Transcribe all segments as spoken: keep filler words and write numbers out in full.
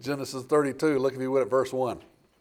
Genesis thirty-two, look if you would at verse one.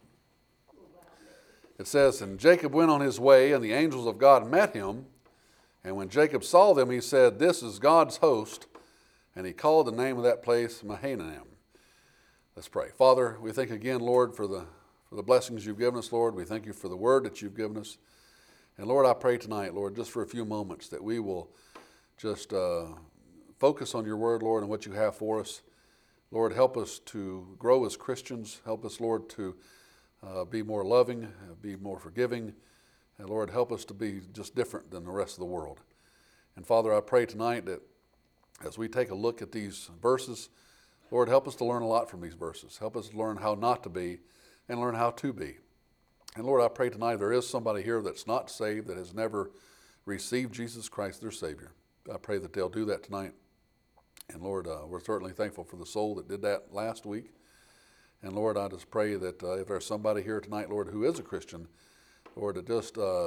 It says, and Jacob went on his way, and the angels of God met him. And when Jacob saw them, he said, this is God's host. And he called the name of that place Mahanaim. Let's pray. Father, we thank again, Lord, for the, for the blessings you've given us, Lord. We thank you for the word that you've given us. And Lord, I pray tonight, Lord, just for a few moments that we will just uh, focus on your word, Lord, and what you have for us. Lord, help us to grow as Christians. Help us, Lord, to uh, be more loving, be more forgiving. And Lord, help us to be just different than the rest of the world. And Father, I pray tonight that as we take a look at these verses, Lord, help us to learn a lot from these verses. Help us to learn how not to be and learn how to be. And Lord, I pray tonight there is somebody here that's not saved, that has never received Jesus Christ, their Savior. I pray that they'll do that tonight. And Lord, uh, we're certainly thankful for the soul that did that last week. And Lord, I just pray that uh, if there's somebody here tonight, Lord, who is a Christian, Lord, that just uh,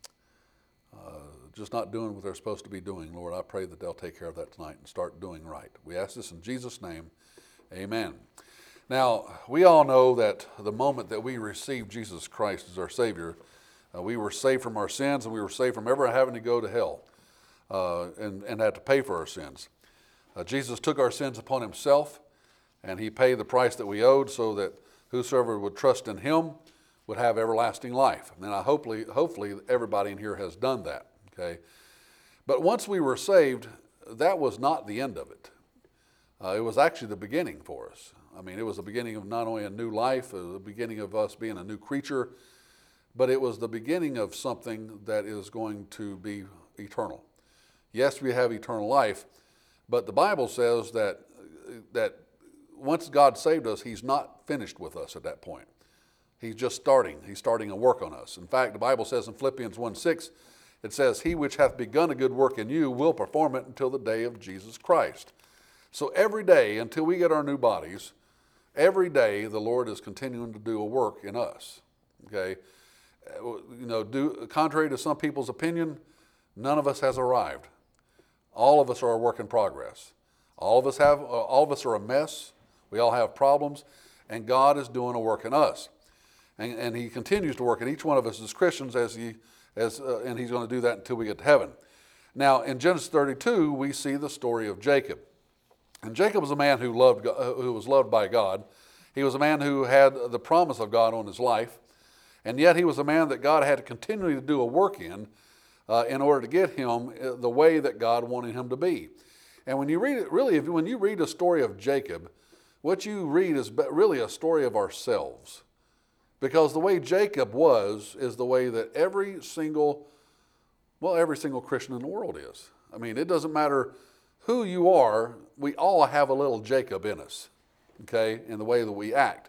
uh, just not doing what they're supposed to be doing, Lord, I pray that they'll take care of that tonight and start doing right. We ask this in Jesus' name, amen. Now, we all know that the moment that we received Jesus Christ as our Savior, uh, we were saved from our sins, and we were saved from ever having to go to hell uh, and, and had to pay for our sins. Uh, Jesus took our sins upon himself, and he paid the price that we owed so that whosoever would trust in him would have everlasting life. And I hopefully, hopefully everybody in here has done that, okay? But once we were saved, that was not the end of it. Uh, it was actually the beginning for us. I mean, it was the beginning of not only a new life, it was the beginning of us being a new creature, but it was the beginning of something that is going to be eternal. Yes, we have eternal life, but the Bible says that, that once God saved us, he's not finished with us at that point. He's just starting. He's starting a work on us. In fact, the Bible says in Philippians one six, it says, he which hath begun a good work in you will perform it until the day of Jesus Christ. So every day until we get our new bodies, every day the Lord is continuing to do a work in us. Okay, you know, do, contrary to some people's opinion, none of us has arrived. All of us are a work in progress. All of us have, all of us are a mess. We all have problems, and God is doing a work in us, and, and He continues to work in each one of us as Christians, as He, as, uh, and He's going to do that until we get to heaven. Now, in Genesis thirty-two, we see the story of Jacob, and Jacob was a man who loved, uh, who was loved by God. He was a man who had the promise of God on his life, and yet he was a man that God had to continually do a work in, uh, in order to get him the way that God wanted him to be. And when you read it, really, if, when you read a story of Jacob, what you read is really a story of ourselves. Because the way Jacob was is the way that every single, well, every single Christian in the world is. I mean, it doesn't matter who you are, we all have a little Jacob in us, okay, in the way that we act.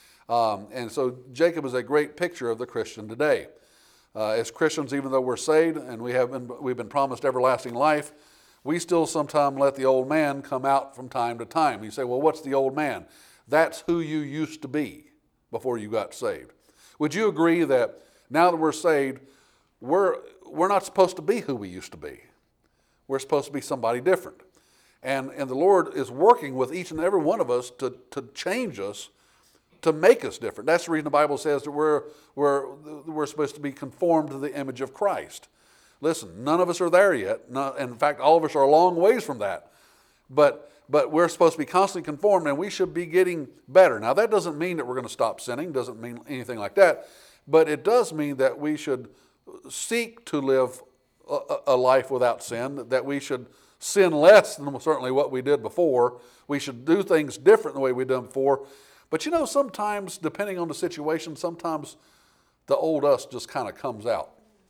Um, and so Jacob is a great picture of the Christian today. Uh, as Christians, even though we're saved and we have been, we've been promised everlasting life, we still sometimes let the old man come out from time to time. You say, well, what's the old man? That's who you used to be before you got saved. Would you agree that now that we're saved, we're, we're not supposed to be who we used to be? We're supposed to be somebody different. And, and the Lord is working with each and every one of us to, to change us, to make us different. That's the reason the Bible says that we're, we're, we're supposed to be conformed to the image of Christ. Listen, none of us are there yet. No, in fact, all of us are a long ways from that. But, but we're supposed to be constantly conformed, and we should be getting better. Now, that doesn't mean that we're going to stop sinning. Doesn't mean anything like that. But it does mean that we should seek to live a, a life without sin, that we should sin less than certainly what we did before. We should do things different than the way we done before. But you know, sometimes, depending on the situation, sometimes the old us just kind of comes out.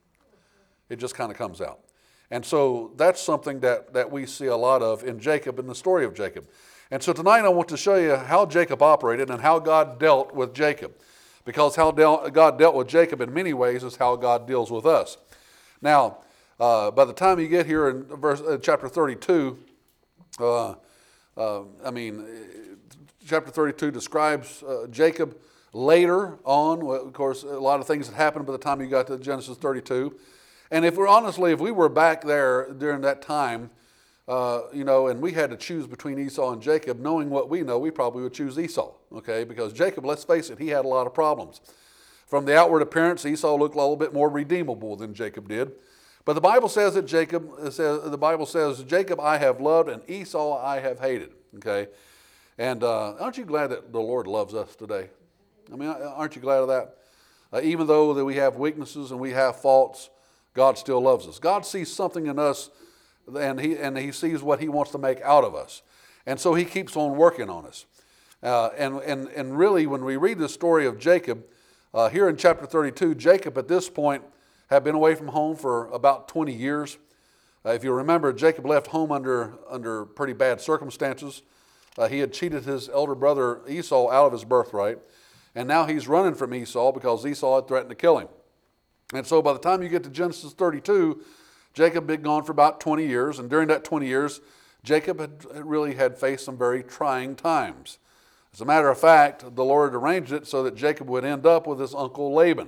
It just kind of comes out. And so that's something that, that we see a lot of in Jacob, in the story of Jacob. And so tonight I want to show you how Jacob operated and how God dealt with Jacob. Because how del- God dealt with Jacob in many ways is how God deals with us. Now, uh, by the time you get here in verse, uh, chapter thirty-two, uh, uh, I mean, chapter thirty-two describes uh, Jacob later on. Well, of course, a lot of things had happened by the time you got to Genesis thirty-two. And if we're honestly, if we were back there during that time, uh, you know, and we had to choose between Esau and Jacob, knowing what we know, we probably would choose Esau, okay? Because Jacob, let's face it, he had a lot of problems. From the outward appearance, Esau looked a little bit more redeemable than Jacob did. But the Bible says that Jacob, says, the Bible says, Jacob I have loved and Esau I have hated, okay? And uh, aren't you glad that the Lord loves us today? I mean, aren't you glad of that? Uh, even though that we have weaknesses and we have faults, God still loves us. God sees something in us, and he, and he sees what he wants to make out of us. And so he keeps on working on us. Uh, and, and, and really, when we read the story of Jacob, uh, here in chapter thirty-two, Jacob at this point had been away from home for about twenty years. Uh, if you remember, Jacob left home under, under pretty bad circumstances. Uh, he had cheated his elder brother Esau out of his birthright. And now he's running from Esau because Esau had threatened to kill him. And so by the time you get to Genesis thirty-two, Jacob had been gone for about twenty years. And during that twenty years, Jacob had really had faced some very trying times. As a matter of fact, the Lord arranged it so that Jacob would end up with his uncle Laban.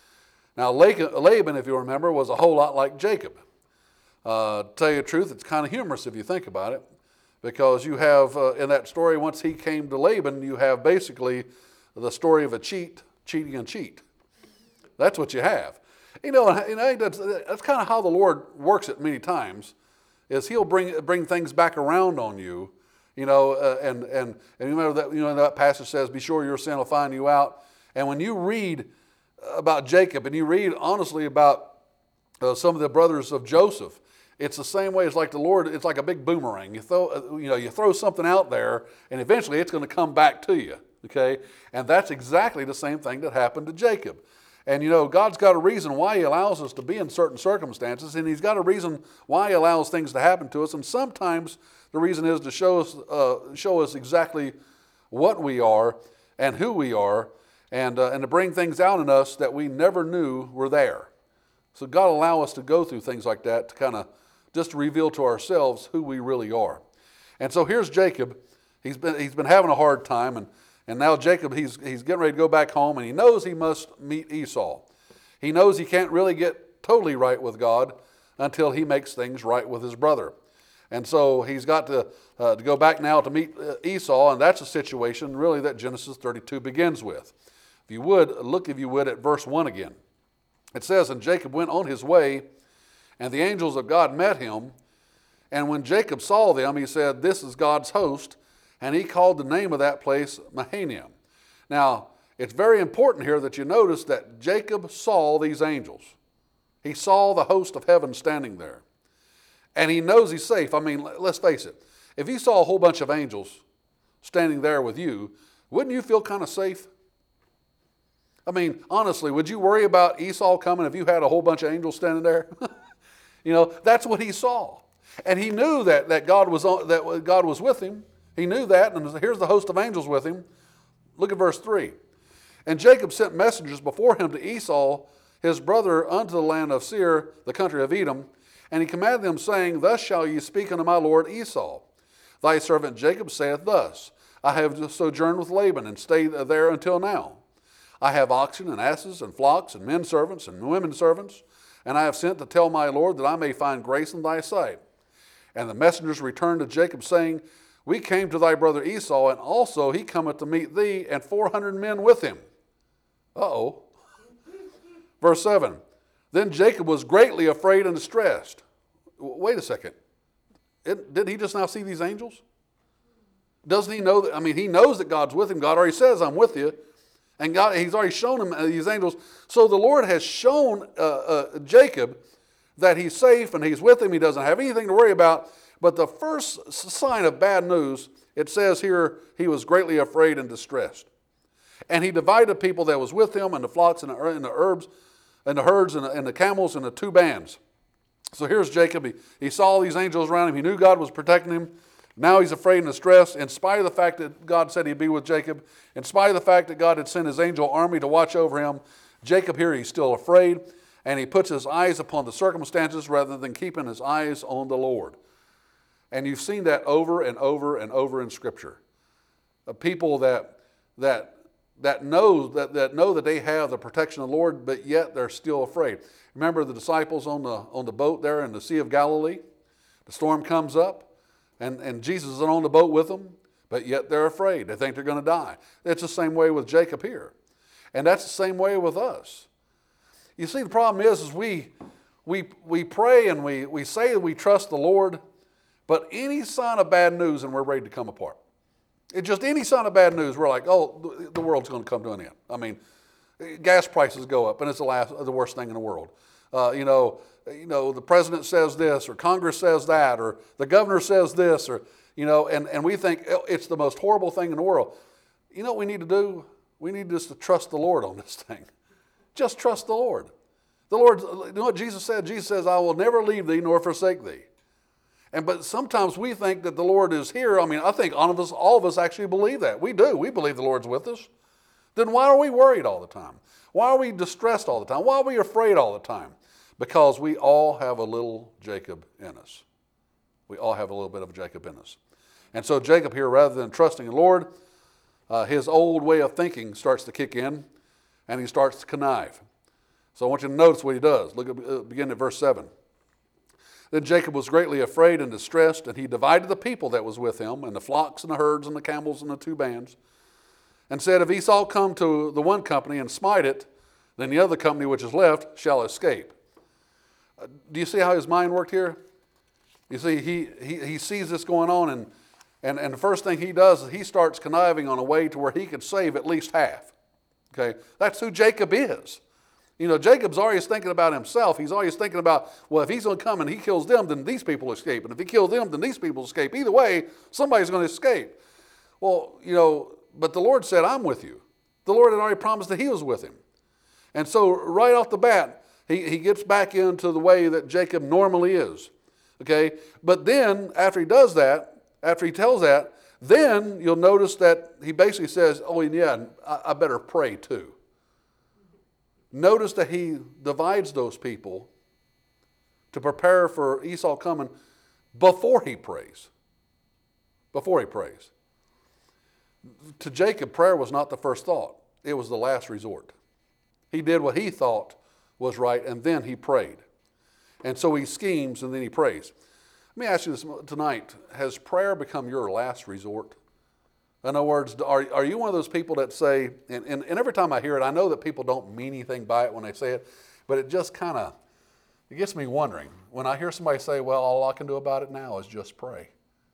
Now, Laban, if you remember, was a whole lot like Jacob. Uh, to tell you the truth, it's kind of humorous if you think about it, because you have, uh, in that story, once he came to Laban, you have basically the story of a cheat, cheating and cheat. That's what you have. You know, you know that's, that's kind of how the Lord works it many times, is he'll bring, bring things back around on you. You know, uh, and, and, and you remember that, you know, that passage says, be sure your sin will find you out. And when you read about Jacob and you read honestly about uh, some of the brothers of Joseph, it's the same way. It's like the Lord, it's like a big boomerang. You throw, uh, you know, you throw something out there and eventually it's going to come back to you, okay? And that's exactly the same thing that happened to Jacob. And, you know, God's got a reason why he allows us to be in certain circumstances, and he's got a reason why he allows things to happen to us. And sometimes the reason is to show us, uh, show us exactly what we are and who we are, and, uh, and to bring things out in us that we never knew were there. So God allow us to go through things like that to kind of just to reveal to ourselves who we really are. And so here's Jacob. He's been, he's been having a hard time, and And now Jacob, he's, he's getting ready to go back home, and he knows he must meet Esau. He knows he can't really get totally right with God until he makes things right with his brother. And so he's got to, uh, to go back now to meet uh, Esau, and that's a situation really that Genesis thirty-two begins with. If you would, look if you would at verse one again. It says, and Jacob went on his way, and the angels of God met him. And when Jacob saw them, he said, this is God's host. And he called the name of that place Mahanaim. Now, it's very important here that you notice that Jacob saw these angels. He saw the host of heaven standing there. And he knows he's safe. I mean, let's face it. If you saw a whole bunch of angels standing there with you, wouldn't you feel kind of safe? I mean, honestly, would you worry about Esau coming if you had a whole bunch of angels standing there? You know, that's what he saw. And he knew that, that, God was on, that God was with him. He knew that, and here's the host of angels with him. Look at verse three. And Jacob sent messengers before him to Esau, his brother, unto the land of Seir, the country of Edom. And he commanded them, saying, thus shall ye speak unto my lord Esau. Thy servant Jacob saith thus, I have sojourned with Laban, and stayed there until now. I have oxen and asses and flocks and men servants and women servants, and I have sent to tell my lord that I may find grace in thy sight. And the messengers returned to Jacob, saying, we came to thy brother Esau, and also he cometh to meet thee, and four hundred men with him. Uh-oh. Verse seven. Then Jacob was greatly afraid and distressed. Wait a second. It, didn't he just now see these angels? Doesn't he know that? I mean, he knows that God's with him. God already says, I'm with you. And God, he's already shown him these angels. So the Lord has shown uh, uh, Jacob that he's safe and he's with him. He doesn't have anything to worry about. But the first sign of bad news, it says here, he was greatly afraid and distressed. And he divided people that was with him and the flocks and the, and the herbs and the herds and the, and the camels and the two bands. So here's Jacob. He, he saw these angels around him. He knew God was protecting him. Now he's afraid and distressed in spite of the fact that God said he'd be with Jacob. In spite of the fact that God had sent his angel army to watch over him. Jacob here, he's still afraid. And he puts his eyes upon the circumstances rather than keeping his eyes on the Lord. And you've seen that over and over and over in Scripture. Uh, people that that that know that, that know that they have the protection of the Lord, but yet they're still afraid. Remember the disciples on the on the boat there in the Sea of Galilee? The storm comes up, and, and Jesus is on the boat with them, but yet they're afraid. They think they're going to die. It's the same way with Jacob here. And that's the same way with us. You see, the problem is, is we, we, we pray and we, we say that we trust the Lord, but any sign of bad news and we're ready to come apart. It's just any sign of bad news, we're like, oh, the world's going to come to an end. I mean, gas prices go up, and it's the, last, the worst thing in the world. Uh, you know, you know, the president says this, or Congress says that, or the governor says this, or, you know, and, and we think it's the most horrible thing in the world. You know what we need to do? We need just to trust the Lord on this thing. Just trust the Lord. The Lord, you know what Jesus said? Jesus says, I will never leave thee nor forsake thee. And but sometimes we think that the Lord is here. I mean, I think all of us, all of us actually believe that. We do. We believe the Lord's with us. Then why are we worried all the time? Why are we distressed all the time? Why are we afraid all the time? Because we all have a little Jacob in us. We all have a little bit of Jacob in us. And so Jacob here, rather than trusting the Lord, uh, his old way of thinking starts to kick in, and he starts to connive. So I want you to notice what he does. Look at, uh, begin at verse seven. Then Jacob was greatly afraid and distressed, and he divided the people that was with him, and the flocks and the herds and the camels and the two bands, and said, if Esau come to the one company and smite it, then the other company which is left shall escape. Uh, do you see how his mind worked here? You see, he, he, he sees this going on, and, and, and the first thing he does is he starts conniving on a way to where he could save at least half. Okay, that's who Jacob is. You know, Jacob's always thinking about himself. He's always thinking about, well, if he's going to come and he kills them, then these people escape. And if he kills them, then these people escape. Either way, somebody's going to escape. Well, you know, but the Lord said, I'm with you. The Lord had already promised that he was with him. And so right off the bat, he, he gets back into the way that Jacob normally is. Okay? But then, after he does that, after he tells that, then you'll notice that he basically says, oh, yeah, I, I better pray too. Notice that he divides those people to prepare for Esau coming before he prays. Before he prays. To Jacob, prayer was not the first thought. It was the last resort. He did what he thought was right, and then he prayed. And so he schemes, and then he prays. Let me ask you this tonight. Has prayer become your last resort? In other words, are, are you one of those people that say, and, and, and every time I hear it, I know that people don't mean anything by it when they say it, but it just kind of, it gets me wondering. When I hear somebody say, well, all I can do about it now is just pray.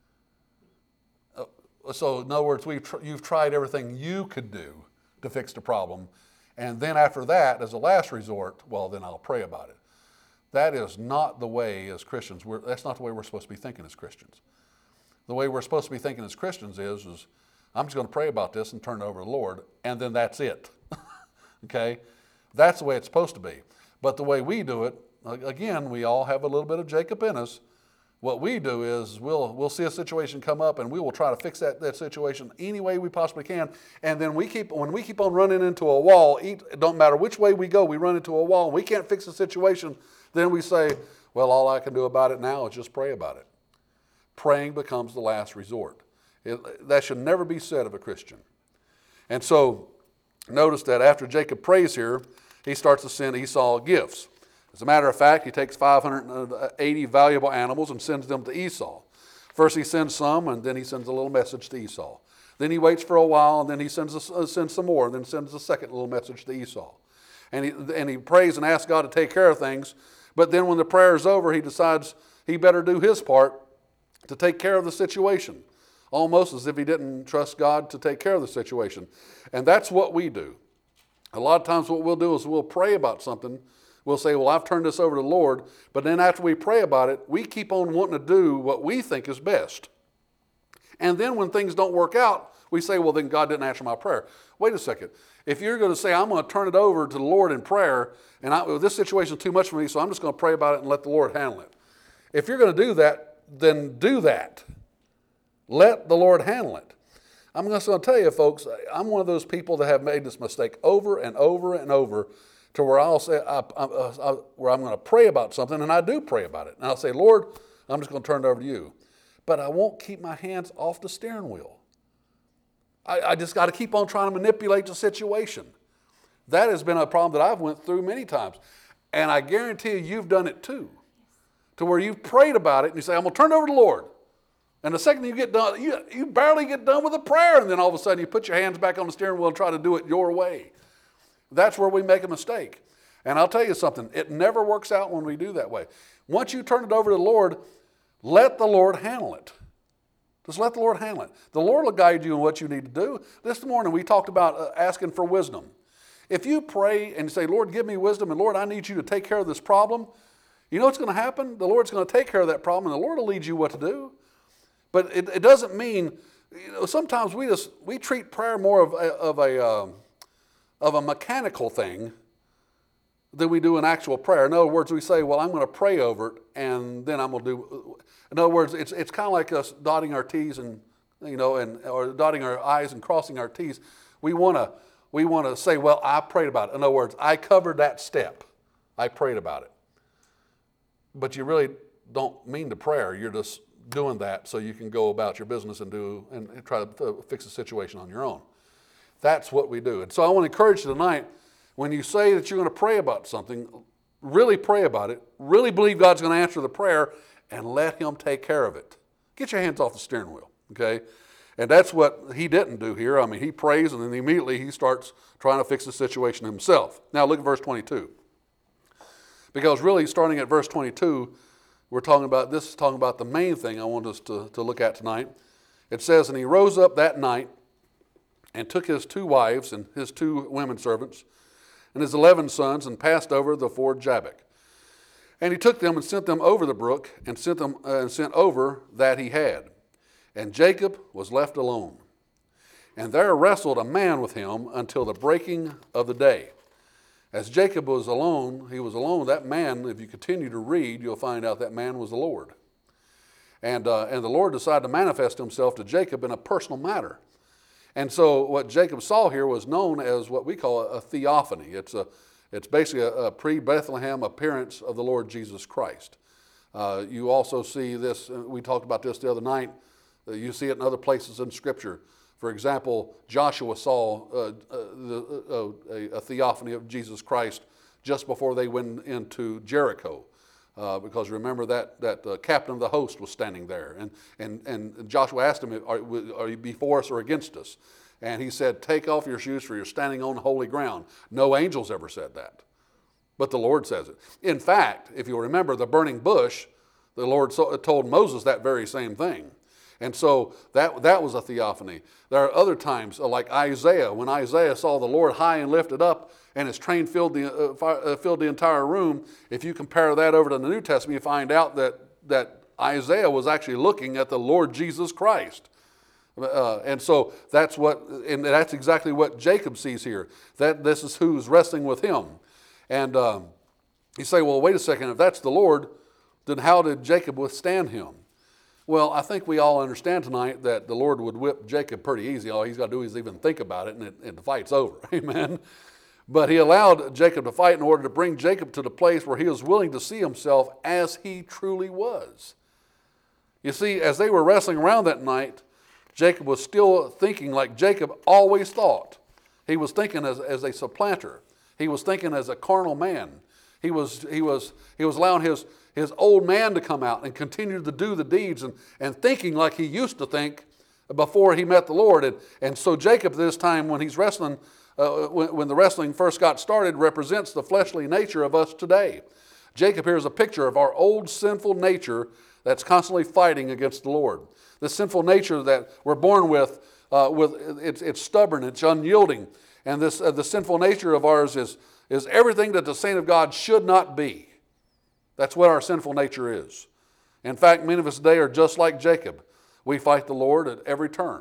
Uh, so in other words, we've tr- you've tried everything you could do to fix the problem, and then after that, as a last resort, well, then I'll pray about it. That is not the way as Christians, we're, that's not the way we're supposed to be thinking as Christians. The way we're supposed to be thinking as Christians is, is I'm just going to pray about this and turn it over to the Lord, and then that's it. Okay? That's the way it's supposed to be. But the way we do it, again, we all have a little bit of Jacob in us. What we do is we'll we'll see a situation come up, and we will try to fix that, that situation any way we possibly can. And then we keep when we keep on running into a wall, it don't matter which way we go, we run into a wall, and we can't fix the situation, then we say, well, all I can do about it now is just pray about it. Praying becomes the last resort. It, that should never be said of a Christian. And so, notice that after Jacob prays here, he starts to send Esau gifts. As a matter of fact, he takes five hundred eighty valuable animals and sends them to Esau. First he sends some, and then he sends a little message to Esau. Then he waits for a while, and then he sends, a, sends some more, and then sends a second little message to Esau. And he, and he prays and asks God to take care of things, but then when the prayer is over, he decides he better do his part to take care of the situation. Almost as if he didn't trust God to take care of the situation. And that's what we do. A lot of times what we'll do is we'll pray about something. We'll say, well, I've turned this over to the Lord. But then after we pray about it, we keep on wanting to do what we think is best. And then when things don't work out, we say, well, then God didn't answer my prayer. Wait a second. If you're going to say, I'm going to turn it over to the Lord in prayer, and I, well, this situation is too much for me, so I'm just going to pray about it and let the Lord handle it. If you're going to do that, then do that. Let the Lord handle it. I'm just going to tell you, folks, I'm one of those people that have made this mistake over and over and over to where I'll say, I, I, I, where I'm going to pray about something, and I do pray about it. And I'll say, Lord, I'm just going to turn it over to you. But I won't keep my hands off the steering wheel. I, I just got to keep on trying to manipulate the situation. That has been a problem that I've went through many times. And I guarantee you, you've done it too. to where you've prayed about it and you say, I'm going to turn it over to the Lord. And the second you get done, you, you barely get done with the prayer, and then all of a sudden you put your hands back on the steering wheel and try to do it your way. That's where we make a mistake. And I'll tell you something, it never works out when we do that way. Once you turn it over to the Lord, let the Lord handle it. Just let the Lord handle it. The Lord will guide you in what you need to do. This morning we talked about uh, asking for wisdom. If you pray and say, Lord, give me wisdom, and Lord, I need you to take care of this problem, you know what's going to happen? The Lord's going to take care of that problem, and the Lord will lead you what to do. But it, it doesn't mean, you know, sometimes we just, we treat prayer more of a, of a, uh, of a mechanical thing than we do an actual prayer. In other words, we say, well, I'm going to pray over it, and then I'm going to do, in other words, it's it's kind of like us dotting our T's and, you know, and or dotting our I's and crossing our T's. We want to we want to say, well, I prayed about it. In other words, I covered that step. I prayed about it. But you really don't mean the prayer. You're just doing that so you can go about your business and do and, and try to fix the situation on your own. That's what we do. And so I want to encourage you tonight, when you say that you're going to pray about something, really pray about it, really believe God's going to answer the prayer, and let him take care of it. Get your hands off the steering wheel, okay? And that's what he didn't do here. I mean, he prays, and then immediately he starts trying to fix the situation himself. Now look at verse twenty-two. Because really, starting at verse twenty-two, we're talking about, this is talking about the main thing I want us to, to look at tonight. It says, and he rose up that night and took his two wives and his two women servants and his eleven sons and passed over the ford Jabbok. And he took them and sent them over the brook and sent them uh, and sent over that he had. And Jacob was left alone. And there wrestled a man with him until the breaking of the day. As Jacob was alone, he was alone. That man, if you continue to read, you'll find out that man was the Lord. And, uh, and the Lord decided to manifest himself to Jacob in a personal matter. And so what Jacob saw here was known as what we call a, a theophany. It's, a, it's basically a, a pre-Bethlehem appearance of the Lord Jesus Christ. Uh, you also see this, we talked about this the other night, uh, you see it in other places in Scripture. For example, Joshua saw uh, uh, the, uh, a, a theophany of Jesus Christ just before they went into Jericho. Uh, because remember that, that uh, captain of the host was standing there. And, and, and Joshua asked him, are, are you before us or against us? And he said, take off your shoes for you're standing on holy ground. No angels ever said that. But the Lord says it. In fact, if you remember the burning bush, the Lord so, told Moses that very same thing. And so that, that was a theophany. There are other times, uh, like Isaiah, when Isaiah saw the Lord high and lifted up and his train filled the, uh, fire, uh, filled the entire room. If you compare that over to the New Testament, you find out that, that Isaiah was actually looking at the Lord Jesus Christ. Uh, and so that's what, and that's exactly what Jacob sees here. That this is who's wrestling with him. And um, you say, well, wait a second, if that's the Lord, then how did Jacob withstand him? Well, I think we all understand tonight that the Lord would whip Jacob pretty easy. All he's got to do is even think about it, and, it, and the fight's over. Amen. But he allowed Jacob to fight in order to bring Jacob to the place where he was willing to see himself as he truly was. You see, as they were wrestling around that night, Jacob was still thinking like Jacob always thought. He was thinking as, as a supplanter. He was thinking as a carnal man. He was, he was, he was allowing his, his old man to come out and continue to do the deeds and, and thinking like he used to think before he met the Lord. And, and so Jacob this time when he's wrestling, uh, when, when the wrestling first got started, represents the fleshly nature of us today. Jacob here is a picture of our old sinful nature that's constantly fighting against the Lord. The sinful nature that we're born with, uh, with it's, it's stubborn, it's unyielding. And this uh, the sinful nature of ours is, is everything that the saint of God should not be. That's what our sinful nature is. In fact, many of us today are just like Jacob. We fight the Lord at every turn.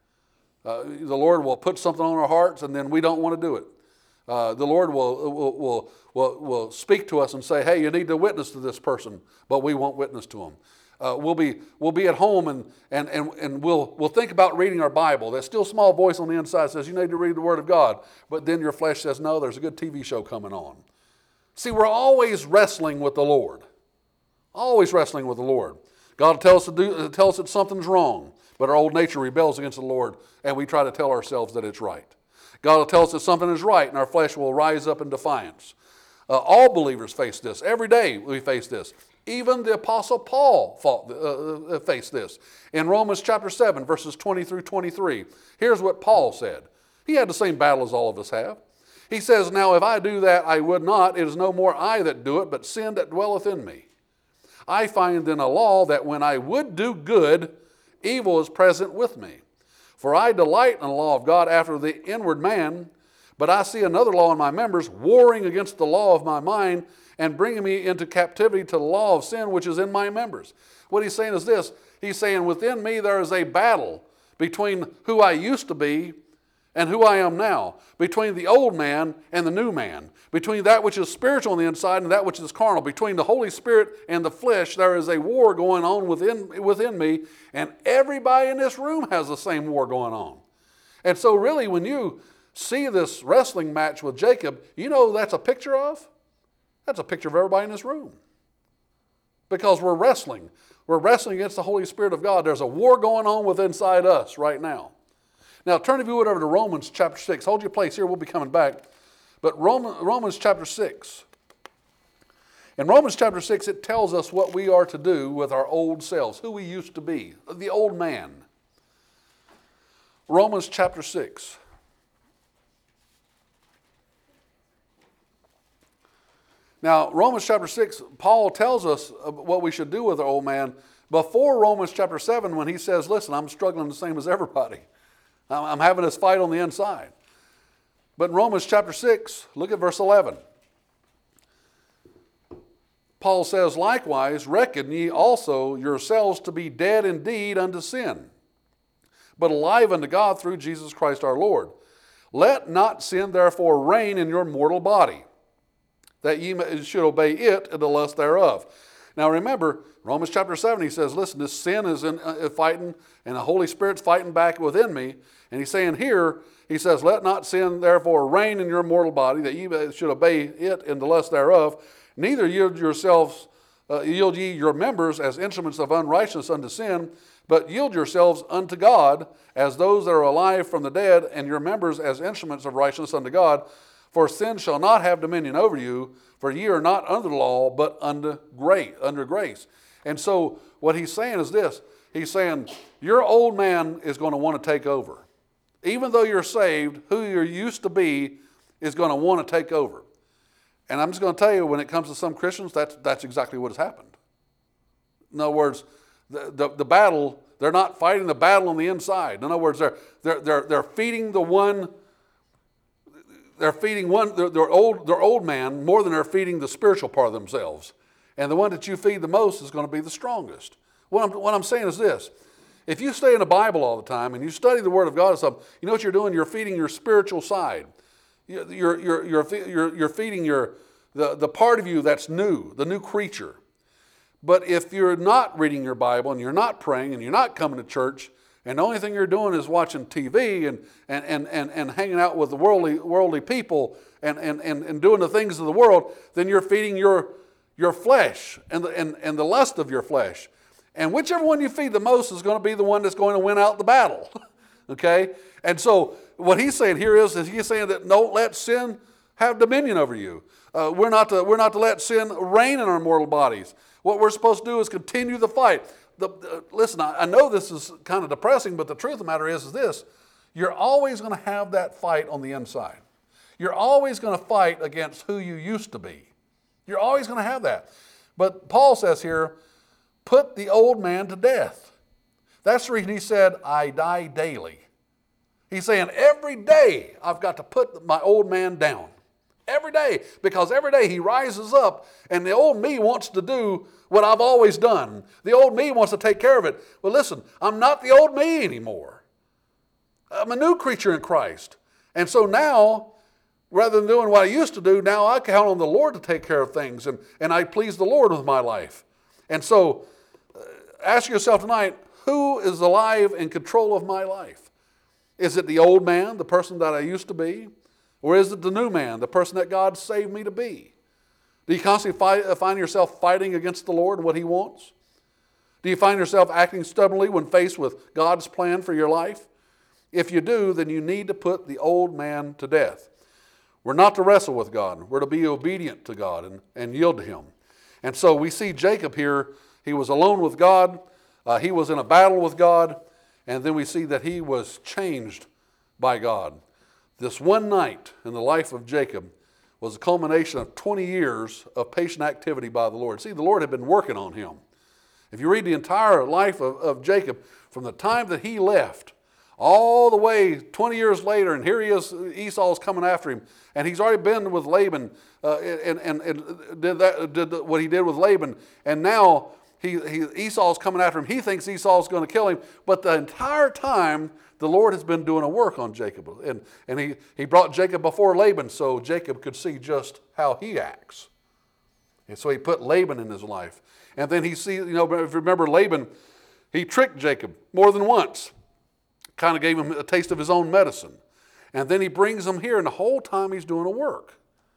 Uh, the Lord will put something on our hearts and then we don't want to do it. Uh, the Lord will, will, will, will, will speak to us and say, hey, you need to witness to this person, but we won't witness to them. Uh, we'll be we'll be at home and and and, and we'll we'll think about reading our Bible. That still small voice on the inside says you need to read the Word of God, but then your flesh says no. There's a good T V show coming on. See, we're always wrestling with the Lord, always wrestling with the Lord. God will tell us to do tell us that something's wrong, but our old nature rebels against the Lord, and we try to tell ourselves that it's right. God will tell us that something is right, and our flesh will rise up in defiance. Uh, all believers face this every day. We face this. Even the Apostle Paul fought, uh, faced this. In Romans chapter seven, verses twenty through twenty-three, here's what Paul said. He had the same battle as all of us have. He says, now if I do that I would not, it is no more I that do it, but sin that dwelleth in me. I find in a law that when I would do good, evil is present with me. For I delight in the law of God after the inward man, but I see another law in my members, warring against the law of my mind, and bringing me into captivity to the law of sin which is in my members. What he's saying is this. He's saying within me there is a battle between who I used to be and who I am now, between the old man and the new man, between that which is spiritual on the inside and that which is carnal, between the Holy Spirit and the flesh. There is a war going on within, within me, and everybody in this room has the same war going on. And so really when you see this wrestling match with Jacob, you know who that's a picture of? That's a picture of everybody in this room. Because we're wrestling. We're wrestling against the Holy Spirit of God. There's a war going on within inside us right now. Now turn if you would over to Romans chapter six. Hold your place here. We'll be coming back. But Roman, Romans chapter six. In Romans chapter six, it tells us what we are to do with our old selves, who we used to be, the old man. Romans chapter six. Now, Romans chapter six, Paul tells us what we should do with our old man before Romans chapter seven when he says, listen, I'm struggling the same as everybody. I'm having this fight on the inside. But in Romans chapter six, look at verse eleven. Paul says, likewise, reckon ye also yourselves to be dead indeed unto sin, but alive unto God through Jesus Christ our Lord. Let not sin therefore reign in your mortal body, that ye should obey it in the lust thereof. Now remember, Romans chapter seven, he says, listen, this sin is in, uh, fighting, and the Holy Spirit's fighting back within me. And he's saying here, he says, let not sin therefore reign in your mortal body, that ye should obey it in the lust thereof. Neither yield yourselves, uh, yield ye your members as instruments of unrighteousness unto sin, but yield yourselves unto God as those that are alive from the dead, and your members as instruments of righteousness unto God. For sin shall not have dominion over you, for ye are not under the law, but under grace. Under grace. And so what he's saying is this. He's saying your old man is going to want to take over. Even though you're saved, who you used to be is going to want to take over. And I'm just going to tell you, when it comes to some Christians, that's, that's exactly what has happened. In other words, the, the, the battle, they're not fighting the battle on the inside. In other words, they're, they're, they're, they're feeding the one... They're feeding one, their, their, old, their old man more than they're feeding the spiritual part of themselves. And the one that you feed the most is going to be the strongest. What I'm, what I'm saying is this. If you stay in the Bible all the time and you study the Word of God or something, you know what you're doing? You're feeding your spiritual side. You're, you're, you're, you're, you're, you're feeding your, the, the part of you that's new, the new creature. But if you're not reading your Bible and you're not praying and you're not coming to church, and the only thing you're doing is watching T V and, and, and, and, and hanging out with the worldly, worldly people and, and, and, and doing the things of the world, then you're feeding your, your flesh and the, and, and the lust of your flesh. And whichever one you feed the most is going to be the one that's going to win out the battle. Okay? And so what he's saying here is, is he's saying that don't let sin have dominion over you. Uh, we're, not to, we're not to let sin reign in our mortal bodies. What we're supposed to do is continue the fight. The, the, listen, I, I know this is kind of depressing, but the truth of the matter is, is this. You're always going to have that fight on the inside. You're always going to fight against who you used to be. You're always going to have that. But Paul says here, put the old man to death. That's the reason he said, I die daily. He's saying every day I've got to put my old man down. Every day. Because every day he rises up and the old me wants to do what I've always done. The old me wants to take care of it. Well, listen, I'm not the old me anymore. I'm a new creature in Christ. And so now, rather than doing what I used to do, now I count on the Lord to take care of things. And, and I please the Lord with my life. And so, uh, ask yourself tonight, who is alive in control of my life? Is it the old man, the person that I used to be? Or is it the new man, the person that God saved me to be? Do you constantly fight, find yourself fighting against the Lord and what He wants? Do you find yourself acting stubbornly when faced with God's plan for your life? If you do, then you need to put the old man to death. We're not to wrestle with God. We're to be obedient to God and, and yield to Him. And so we see Jacob here, he was alone with God, uh, he was in a battle with God, and then we see that he was changed by God. This one night in the life of Jacob was a culmination of twenty years of patient activity by the Lord. See, the Lord had been working on him. If you read the entire life of, of Jacob, from the time that he left, all the way twenty years later, and here he is, Esau's coming after him, and he's already been with Laban, uh, and, and, and did, that, did what he did with Laban, and now he, he, Esau's coming after him. He thinks Esau's going to kill him, but the entire time, the Lord has been doing a work on Jacob, and, and he, he brought Jacob before Laban so Jacob could see just how he acts. And so he put Laban in his life. And then he see, you know, if you remember Laban, he tricked Jacob more than once. Kind of gave him a taste of his own medicine. And then he brings him here, and the whole time he's doing a work.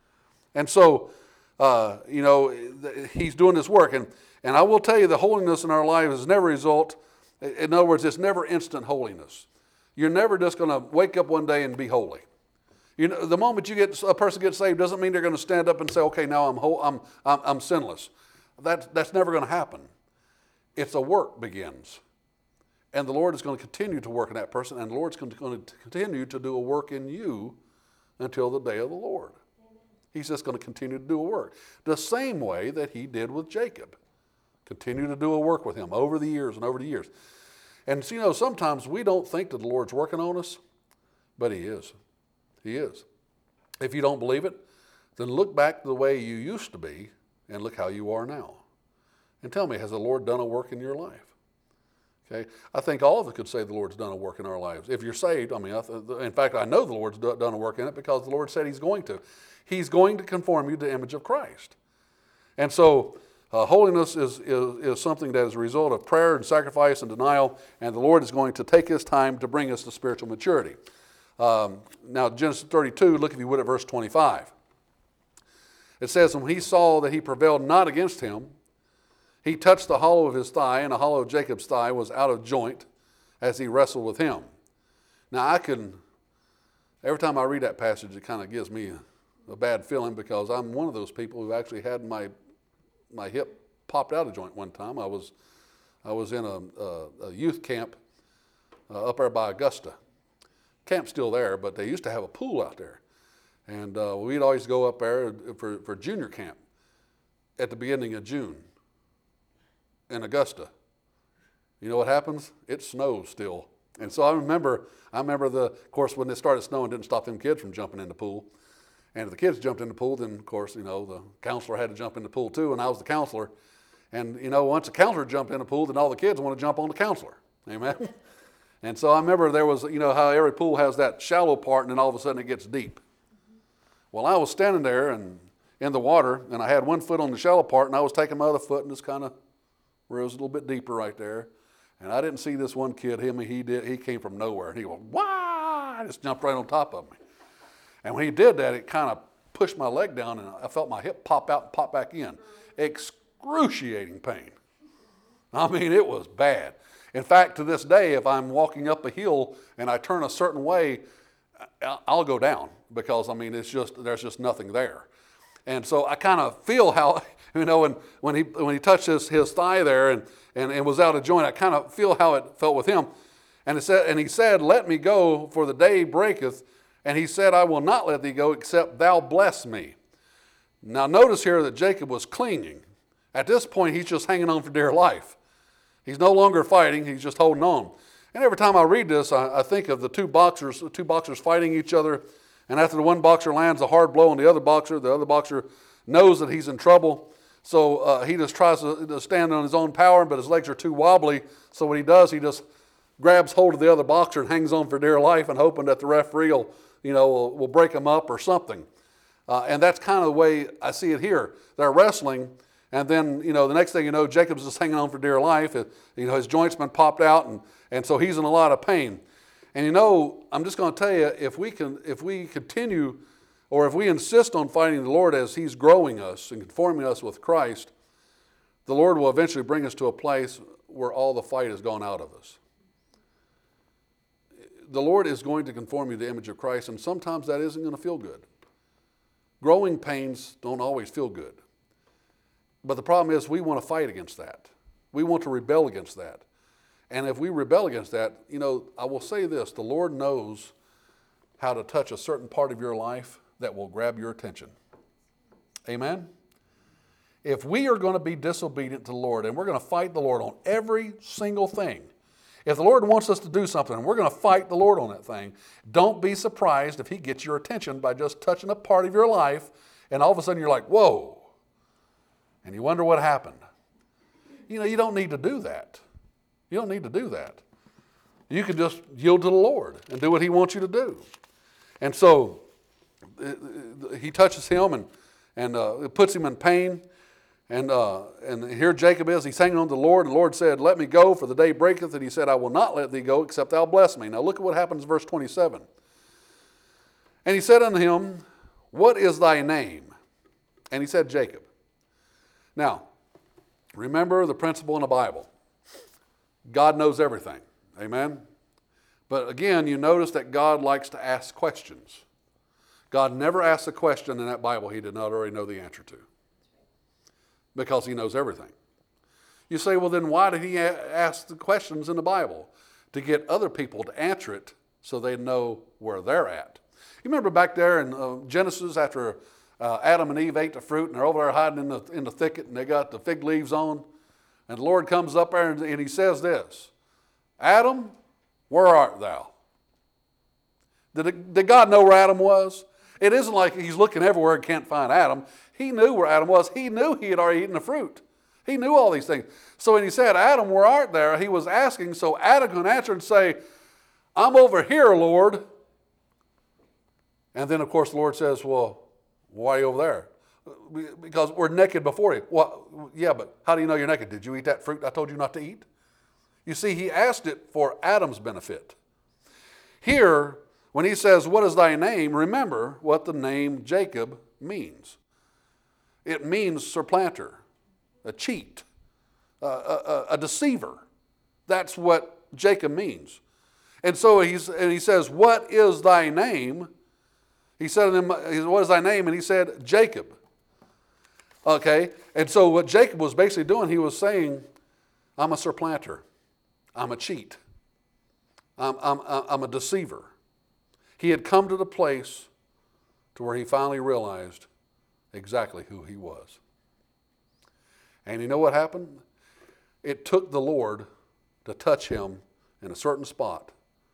And so, uh, you know, he's doing this work. And, and I will tell you, the holiness in our lives is never a result. In other words, it's never instant holiness. You're never just going to wake up one day and be holy. You know, the moment you get a person gets saved doesn't mean they're going to stand up and say, "Okay, now I'm whole, I'm, I'm I'm sinless." That that's never going to happen. It's a work begins, and the Lord is going to continue to work in that person, and the Lord's going to continue to do a work in you until the day of the Lord. Amen. He's just going to continue to do a work the same way that He did with Jacob. Continue to do a work with him over the years and over the years. And so, you know, sometimes we don't think that the Lord's working on us, but He is. He is. If you don't believe it, then look back to the way you used to be and look how you are now. And tell me, has the Lord done a work in your life? Okay, I think all of us could say the Lord's done a work in our lives. If you're saved, I mean, in fact, I know the Lord's done a work in it because the Lord said He's going to. He's going to conform you to the image of Christ. And so, Uh, holiness is, is, is something that is a result of prayer and sacrifice and denial, and the Lord is going to take His time to bring us to spiritual maturity. Um, now, Genesis thirty-two, look if you would at verse twenty-five. It says, "When he saw that he prevailed not against him, he touched the hollow of his thigh, and the hollow of Jacob's thigh was out of joint as he wrestled with him." Now, I can, every time I read that passage, it kind of gives me a, a bad feeling because I'm one of those people who actually had my My hip popped out of joint one time. I was, I was in a, a, a youth camp uh, up there by Augusta. Camp's still there, but they used to have a pool out there, and uh, we'd always go up there for, for junior camp at the beginning of June in Augusta. You know what happens? It snows still, and so I remember, I remember the, of course, when it started snowing, it didn't stop them kids from jumping in the pool. And if the kids jumped in the pool, then, of course, you know, the counselor had to jump in the pool too, and I was the counselor. And, you know, once the counselor jumped in the pool, then all the kids want to jump on the counselor. Amen? And so I remember there was, you know, how every pool has that shallow part, and then all of a sudden it gets deep. Well, I was standing there and in the water, and I had one foot on the shallow part, and I was taking my other foot and just kind of rose a little bit deeper right there. And I didn't see this one kid, him, he did, he came from nowhere. And he went, "Wah!" Just jumped right on top of me. And when he did that, it kind of pushed my leg down, and I felt my hip pop out and pop back in. Excruciating pain. I mean, it was bad. In fact, to this day, if I'm walking up a hill and I turn a certain way, I'll go down because, I mean, it's just, there's just nothing there. And so I kind of feel how, you know, when, when he when he touched his, his thigh there and, and it was out of joint, I kind of feel how it felt with him. And, it said, and he said, "Let me go, for the day breaketh. And he said, I will not let thee go, except thou bless me." Now notice here that Jacob was clinging. At this point, he's just hanging on for dear life. He's no longer fighting, he's just holding on. And every time I read this, I, I think of the two boxers, the two boxers fighting each other. And after the one boxer lands a hard blow on the other boxer, the other boxer knows that he's in trouble. So uh, he just tries to, to stand on his own power, but his legs are too wobbly. So what he does, he just grabs hold of the other boxer and hangs on for dear life and hoping that the referee will, you know, will, will break him up or something. Uh, and that's kind of the way I see it here. They're wrestling, and then, you know, the next thing you know, Jacob's just hanging on for dear life. It, you know, his joint's been popped out, and, and so he's in a lot of pain. And, you know, I'm just going to tell you, if we can, if we continue, or if we insist on fighting the Lord as He's growing us and conforming us with Christ, the Lord will eventually bring us to a place where all the fight has gone out of us. The Lord is going to conform you to the image of Christ, and sometimes that isn't going to feel good. Growing pains don't always feel good. But the problem is we want to fight against that. We want to rebel against that. And if we rebel against that, you know, I will say this, the Lord knows how to touch a certain part of your life that will grab your attention. Amen? If we are going to be disobedient to the Lord and we're going to fight the Lord on every single thing, if the Lord wants us to do something and we're going to fight the Lord on that thing, don't be surprised if he gets your attention by just touching a part of your life and all of a sudden you're like, whoa, and you wonder what happened. You know, you don't need to do that. You don't need to do that. You can just yield to the Lord and do what he wants you to do. And so he touches him and, and uh, it puts him in pain. And uh, and here Jacob is, he's hanging on to the Lord. And the Lord said, let me go, for the day breaketh. And he said, I will not let thee go, except thou bless me. Now look at what happens in verse twenty-seven. And he said unto him, what is thy name? And he said, Jacob. Now, remember the principle in the Bible. God knows everything. Amen? But again, you notice that God likes to ask questions. God never asks a question in that Bible he did not already know the answer to. Because he knows everything. You say, well, then why did he ask the questions in the Bible? To get other people to answer it so they know where they're at. You remember back there in uh, Genesis after uh, Adam and Eve ate the fruit and they're over there hiding in the, in the thicket and they got the fig leaves on. And the Lord comes up there and, and he says this, Adam, where art thou? Did, did God know where Adam was? It isn't like he's looking everywhere and can't find Adam. He knew where Adam was. He knew he had already eaten the fruit. He knew all these things. So when he said, Adam, where art thou? He was asking so Adam could answer and say, I'm over here, Lord. And then, of course, the Lord says, well, why are you over there? Because we're naked before you. Well, yeah, but how do you know you're naked? Did you eat that fruit I told you not to eat? You see, he asked it for Adam's benefit. Here, when he says, what is thy name? Remember what the name Jacob means. It means supplanter, a cheat, a, a, a deceiver. That's what Jacob means. And so he's, and he says, what is thy name? He said to him, what is thy name? And he said, Jacob. Okay, and so what Jacob was basically doing, he was saying, I'm a supplanter. I'm a cheat. I'm, I'm, I'm a deceiver. He had come to the place to where he finally realized exactly who he was. And you know what happened? It took the Lord to touch him in a certain spot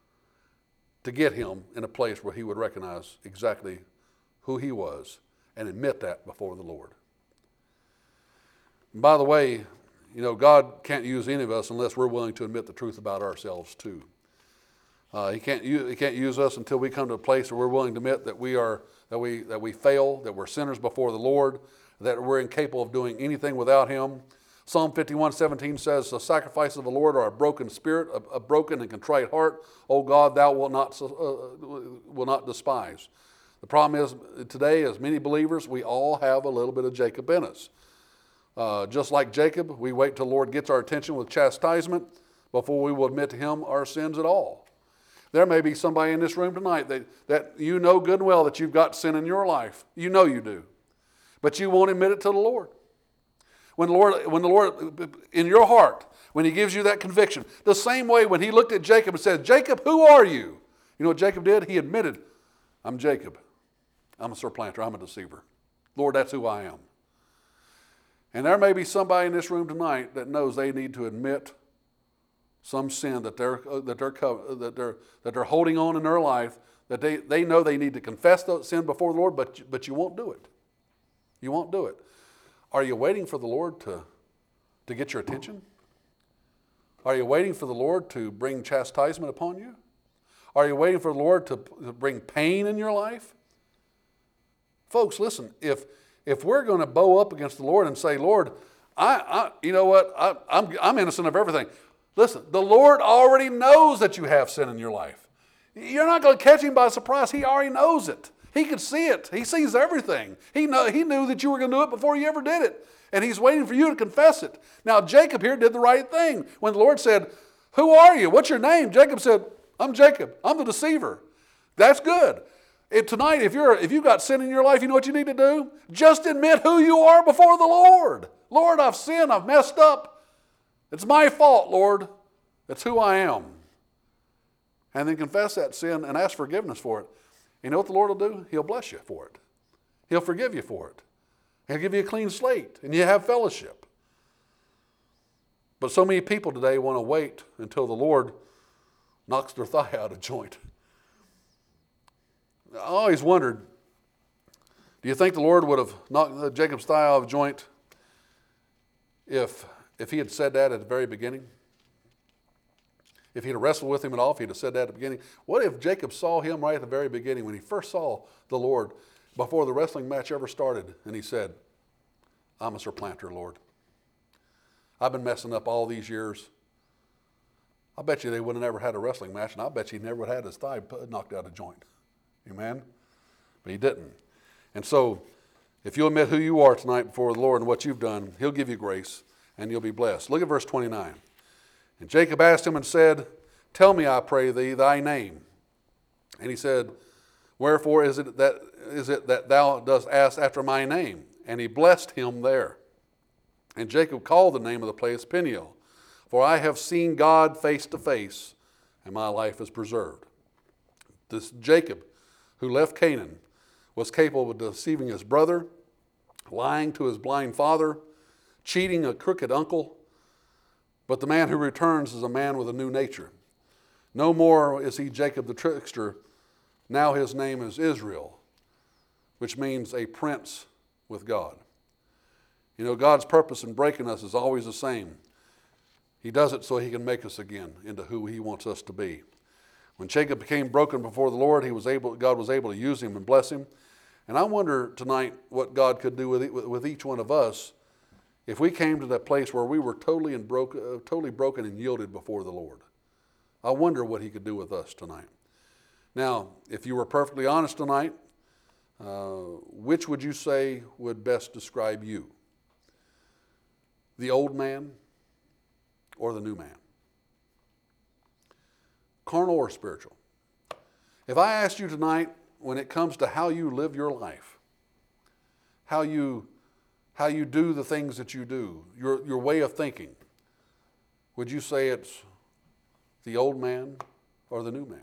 to get him in a place where he would recognize exactly who he was and admit that before the Lord. And by the way, you know, God can't use any of us unless we're willing to admit the truth about ourselves too. Uh, he can't use, he can't use us until we come to a place where we're willing to admit that we are that we that we fail, that we're sinners before the Lord, that we're incapable of doing anything without him. Psalm fifty-one seventeen says, the sacrifices of the Lord are a broken spirit, a, a broken and contrite heart. O God, thou wilt not uh, will not despise. The problem is today, as many believers, we all have a little bit of Jacob in us. Uh, just like Jacob, we wait till the Lord gets our attention with chastisement before we will admit to him our sins at all. There may be somebody in this room tonight that, that you know good and well that you've got sin in your life. You know you do. But you won't admit it to the Lord. When the Lord, when the Lord, in your heart, when he gives you that conviction, the same way when he looked at Jacob and said, Jacob, who are you? You know what Jacob did? He admitted, I'm Jacob. I'm a supplanter. I'm a deceiver. Lord, that's who I am. And there may be somebody in this room tonight that knows they need to admit some sin that they're that they're that they're that they're holding on in their life, that they, they know they need to confess that sin before the Lord, but but you won't do it. You won't do it. Are you waiting for the Lord to to get your attention? Are you waiting for the Lord to bring chastisement upon you? Are you waiting for the Lord to, to bring pain in your life? Folks, listen, if if we're going to bow up against the Lord and say, Lord, I, I you know what, I, I'm I'm innocent of everything. Listen, the Lord already knows that you have sin in your life. You're not going to catch him by surprise. He already knows it. He can see it. He sees everything. He know, he knew that you were going to do it before you ever did it. And he's waiting for you to confess it. Now, Jacob here did the right thing. When the Lord said, who are you? What's your name? Jacob said, I'm Jacob. I'm the deceiver. That's good. If tonight, if you're if you've got sin in your life, you know what you need to do? Just admit who you are before the Lord. Lord, I've sinned, I've messed up. It's my fault, Lord. It's who I am. And then confess that sin and ask forgiveness for it. You know what the Lord will do? He'll bless you for it. He'll forgive you for it. He'll give you a clean slate, and you have fellowship. But so many people today want to wait until the Lord knocks their thigh out of joint. I always wondered, do you think the Lord would have knocked Jacob's thigh out of joint if, if he had said that at the very beginning? If he'd have wrestled with him at all, if he'd have said that at the beginning? What if Jacob saw him right at the very beginning when he first saw the Lord before the wrestling match ever started, and he said, I'm a supplanter, Lord. I've been messing up all these years. I bet you they would have never had a wrestling match, and I bet you he never would have had his thigh knocked out of joint. Amen? But he didn't. And so, if you admit who you are tonight before the Lord and what you've done, he'll give you grace, and you'll be blessed. Look at verse twenty-nine. And Jacob asked him and said, tell me, I pray thee, thy name. And he said, wherefore is it that is it that thou dost ask after my name? And he blessed him there. And Jacob called the name of the place Peniel, for I have seen God face to face, and my life is preserved. This Jacob, who left Canaan, was capable of deceiving his brother, lying to his blind father, cheating a crooked uncle. But the man who returns is a man with a new nature. No more is he Jacob the trickster. Now his name is Israel, which means a prince with God. You know, God's purpose in breaking us is always the same. He does it so he can make us again into who he wants us to be. When Jacob became broken before the Lord, he was able, God was able to use him and bless him. And I wonder tonight what God could do with, with each one of us if we came to that place where we were totally, and broke, uh, totally broken and yielded before the Lord. I wonder what he could do with us tonight. Now, if you were perfectly honest tonight, uh, which would you say would best describe you? The old man or the new man? Carnal or spiritual? If I asked you tonight, when it comes to how you live your life, how you how you do the things that you do, your, your way of thinking, would you say it's the old man or the new man?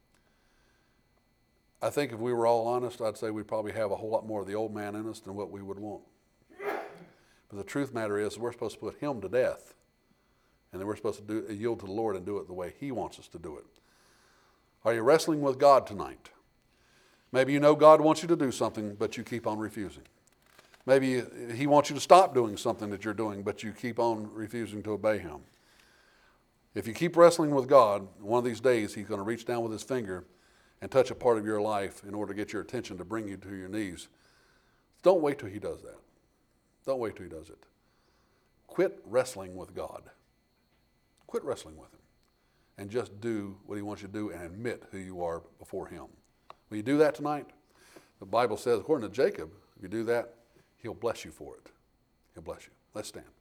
I think if we were all honest, I'd say we probably have a whole lot more of the old man in us than what we would want. But the truth matter is we're supposed to put him to death, and then we're supposed to do, yield to the Lord and do it the way he wants us to do it. Are you wrestling with God tonight? Maybe you know God wants you to do something, but you keep on refusing. Maybe he wants you to stop doing something that you're doing, but you keep on refusing to obey him. If you keep wrestling with God, one of these days he's going to reach down with his finger and touch a part of your life in order to get your attention, to bring you to your knees. Don't wait till he does that. Don't wait till he does it. Quit wrestling with God. Quit wrestling with him. And just do what he wants you to do and admit who you are before him. Will you do that tonight? The Bible says, according to Jacob, if you do that, he'll bless you for it. He'll bless you. Let's stand.